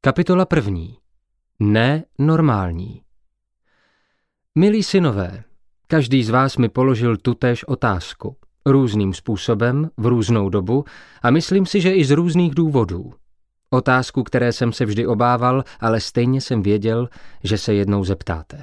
Kapitola 1. Ne normální. Milí synové, každý z vás mi položil tutéž otázku. Různým způsobem, v různou dobu a myslím si, že i z různých důvodů. Otázku, které jsem se vždy obával, ale stejně jsem věděl, že se jednou zeptáte.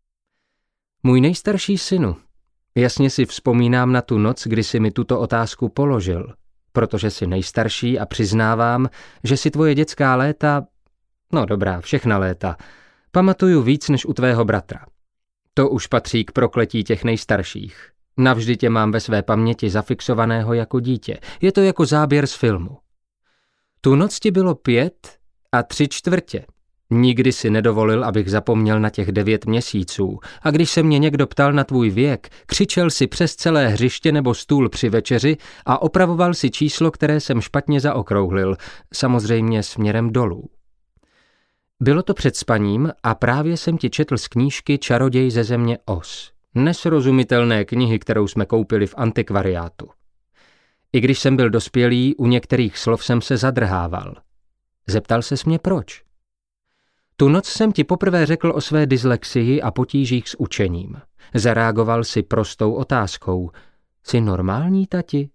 Můj nejstarší synu, jasně si vzpomínám na tu noc, kdy jsi mi tuto otázku položil, protože jsi nejstarší a přiznávám, že si tvoje dětská léta, no dobrá, všechna léta, pamatuju víc než u tvého bratra. To už patří k prokletí těch nejstarších. Navždy tě mám ve své paměti zafixovaného jako dítě. Je to jako záběr z filmu. Tu noc ti bylo 5 3/4. Nikdy si nedovolil, abych zapomněl na těch 9 měsíců. A když se mě někdo ptal na tvůj věk, křičel si přes celé hřiště nebo stůl při večeři a opravoval si číslo, které jsem špatně zaokrouhlil, samozřejmě směrem dolů. Bylo to před spaním a právě jsem ti četl z knížky Čaroděj ze země Oz. Nesrozumitelné knihy, kterou jsme koupili v antikvariátu. I když jsem byl dospělý, u některých slov jsem se zadrhával. Zeptal ses mě proč? Tu noc jsem ti poprvé řekl o své dyslexii a potížích s učením. Zareagoval si prostou otázkou. Jsi normální, tati?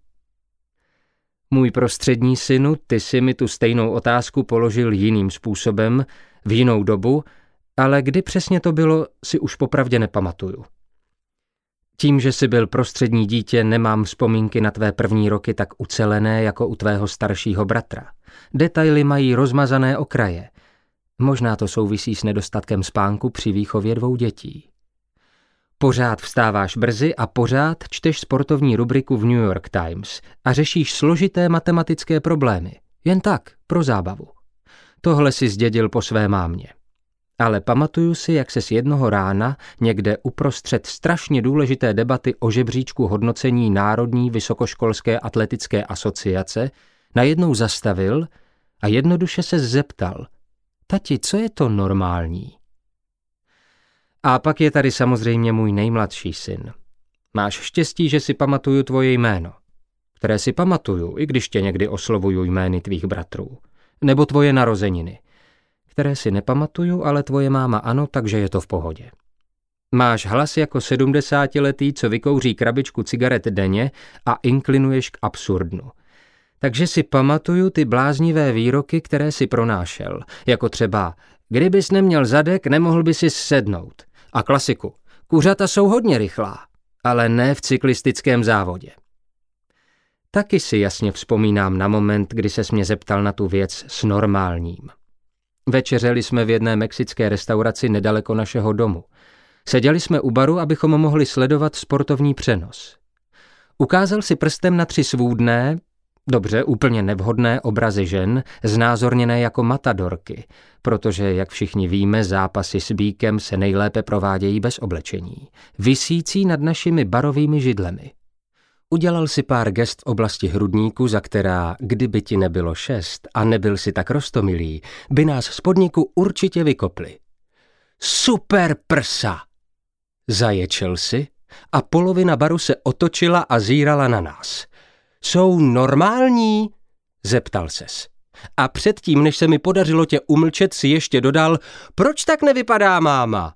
Můj prostřední synu, ty si mi tu stejnou otázku položil jiným způsobem, v jinou dobu, ale kdy přesně to bylo, si už popravdě nepamatuju. Tím, že jsi byl prostřední dítě, nemám vzpomínky na tvé první roky tak ucelené jako u tvého staršího bratra. Detaily mají rozmazané okraje. Možná to souvisí s nedostatkem spánku při výchově 2 dětí. Pořád vstáváš brzy a pořád čteš sportovní rubriku v New York Times a řešíš složité matematické problémy. Jen tak, pro zábavu. Tohle si zdědil po své mámě. Ale pamatuju si, jak ses jednoho rána, někde uprostřed strašně důležité debaty o žebříčku hodnocení Národní vysokoškolské atletické asociace, najednou zastavil a jednoduše se zeptal: Tati, co je to normální? A pak je tady samozřejmě můj nejmladší syn. Máš štěstí, že si pamatuju tvoje jméno, které si pamatuju, i když tě někdy oslovuju jmény tvých bratrů, nebo tvoje narozeniny, které si nepamatuju, ale tvoje máma ano, takže je to v pohodě. Máš hlas jako 70letý, co vykouří krabičku cigaret denně a inklinuješ k absurdnu. Takže si pamatuju ty bláznivé výroky, které si pronášel, jako třeba kdybys neměl zadek, nemohl by si sednout. A klasiku, kuřata jsou hodně rychlá, ale ne v cyklistickém závodě. Taky si jasně vzpomínám na moment, kdy ses mě zeptal na tu věc s normálním. Večeřeli jsme v jedné mexické restauraci nedaleko našeho domu. Seděli jsme u baru, abychom mohli sledovat sportovní přenos. Ukázal si prstem na 3 svůdné, dobře, úplně nevhodné obrazy žen, znázorněné jako matadorky, protože, jak všichni víme, zápasy s býkem se nejlépe provádějí bez oblečení, visící nad našimi barovými židlemi. Udělal si pár gest v oblasti hrudníku, za která, kdyby ti nebylo 6 a nebyl si tak roztomilý, by nás z podniku určitě vykopli. Super prsa! Zaječel si a polovina baru se otočila a zírala na nás. Jsou normální? Zeptal ses. A předtím, než se mi podařilo tě umlčet, si ještě dodal, proč tak nevypadá máma?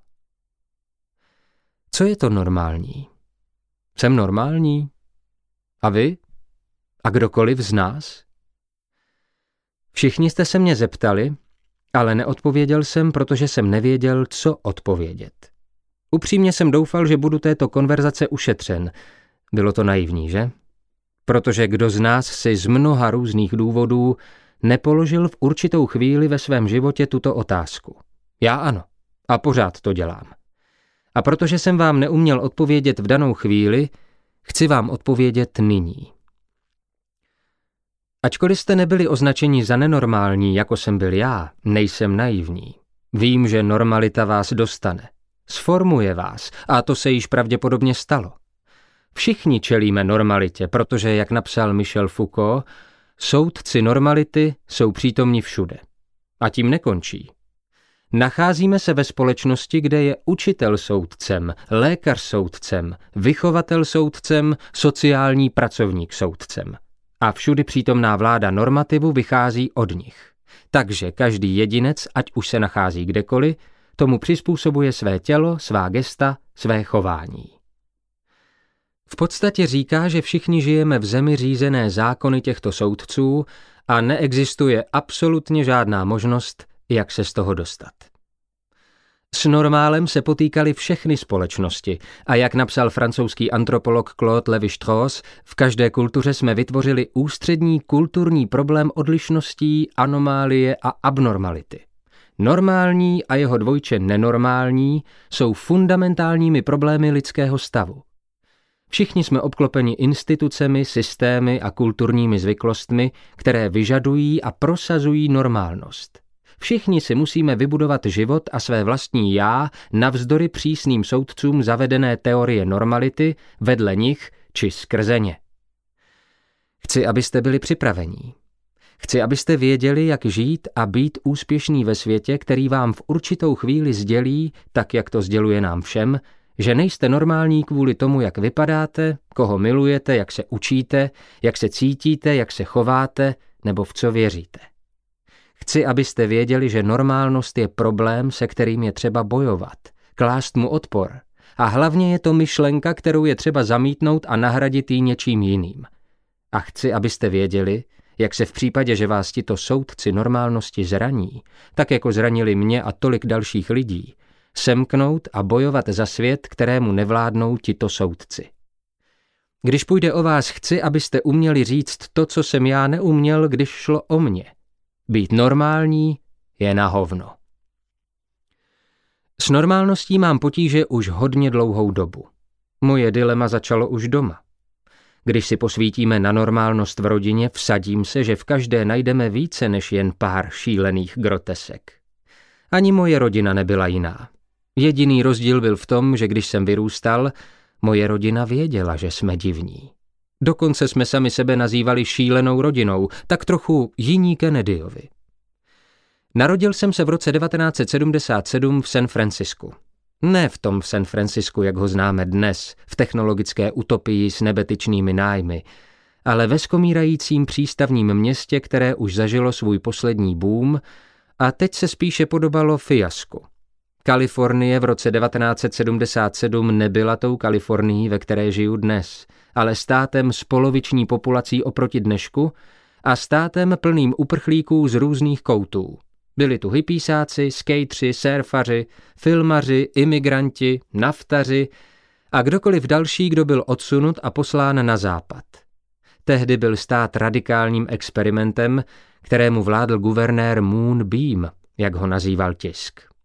Co je to normální? Jsem normální? A vy? A kdokoliv z nás? Všichni jste se mě zeptali, ale neodpověděl jsem, protože jsem nevěděl, co odpovědět. Upřímně jsem doufal, že budu této konverzace ušetřen. Bylo to naivní, že? Protože kdo z nás si z mnoha různých důvodů nepoložil v určitou chvíli ve svém životě tuto otázku. Já ano. A pořád to dělám. A protože jsem vám neuměl odpovědět v danou chvíli, chci vám odpovědět nyní. Ačkoliv jste nebyli označeni za nenormální, jako jsem byl já, nejsem naivní. Vím, že normalita vás dostane. Sformuje vás a to se již pravděpodobně stalo. Všichni čelíme normalitě, protože, jak napsal Michel Foucault, soudci normality jsou přítomni všude. A tím nekončí. Nacházíme se ve společnosti, kde je učitel soudcem, lékař soudcem, vychovatel soudcem, sociální pracovník soudcem. A všudy přítomná vláda normativu vychází od nich. Takže každý jedinec, ať už se nachází kdekoliv, tomu přizpůsobuje své tělo, svá gesta, své chování. V podstatě říká, že všichni žijeme v zemi řízené zákony těchto soudců a neexistuje absolutně žádná možnost, jak se z toho dostat. S normálem se potýkaly všechny společnosti a jak napsal francouzský antropolog Claude Lévi-Strauss, v každé kultuře jsme vytvořili ústřední kulturní problém odlišností, anomálie a abnormality. Normální a jeho dvojče nenormální jsou fundamentálními problémy lidského stavu. Všichni jsme obklopeni institucemi, systémy a kulturními zvyklostmi, které vyžadují a prosazují normálnost. Všichni si musíme vybudovat život a své vlastní já navzdory přísným soudcům zavedené teorie normality, vedle nich či skrze ně. Chci, abyste byli připravení. Chci, abyste věděli, jak žít a být úspěšný ve světě, který vám v určitou chvíli sdělí, tak jak to sděluje nám všem, že nejste normální kvůli tomu, jak vypadáte, koho milujete, jak se učíte, jak se cítíte, jak se chováte nebo v co věříte. Chci, abyste věděli, že normálnost je problém, se kterým je třeba bojovat, klást mu odpor. A hlavně je to myšlenka, kterou je třeba zamítnout a nahradit ji něčím jiným. A chci, abyste věděli, jak se v případě, že vás tito soudci normálnosti zraní, tak jako zranili mě a tolik dalších lidí, semknout a bojovat za svět, kterému nevládnou tito soudci. Když půjde o vás, chci, abyste uměli říct to, co jsem já neuměl, když šlo o mě. Být normální je na hovno. S normálností mám potíže už hodně dlouhou dobu. Moje dilema začalo už doma. Když si posvítíme na normálnost v rodině, vsadím se, že v každé najdeme více než jen pár šílených grotesek. Ani moje rodina nebyla jiná. Jediný rozdíl byl v tom, že když jsem vyrůstal, moje rodina věděla, že jsme divní. Dokonce jsme sami sebe nazývali šílenou rodinou, tak trochu jiní Kennedyovi. Narodil jsem se v roce 1977 v San Francisku. Ne v tom San Francisku, jak ho známe dnes, v technologické utopii s nebetyčnými nájmy, ale ve skomírajícím přístavním městě, které už zažilo svůj poslední boom a teď se spíše podobalo fiasku. Kalifornie v roce 1977 nebyla tou Kalifornií, ve které žiju dnes, ale státem s poloviční populací oproti dnešku a státem plným uprchlíků z různých koutů. Byli tu hippísáci, skateři, surfaři, filmaři, imigranti, naftaři a kdokoliv další, kdo byl odsunut a poslán na západ. Tehdy byl stát radikálním experimentem, kterému vládl guvernér Moonbeam, jak ho nazýval tisk.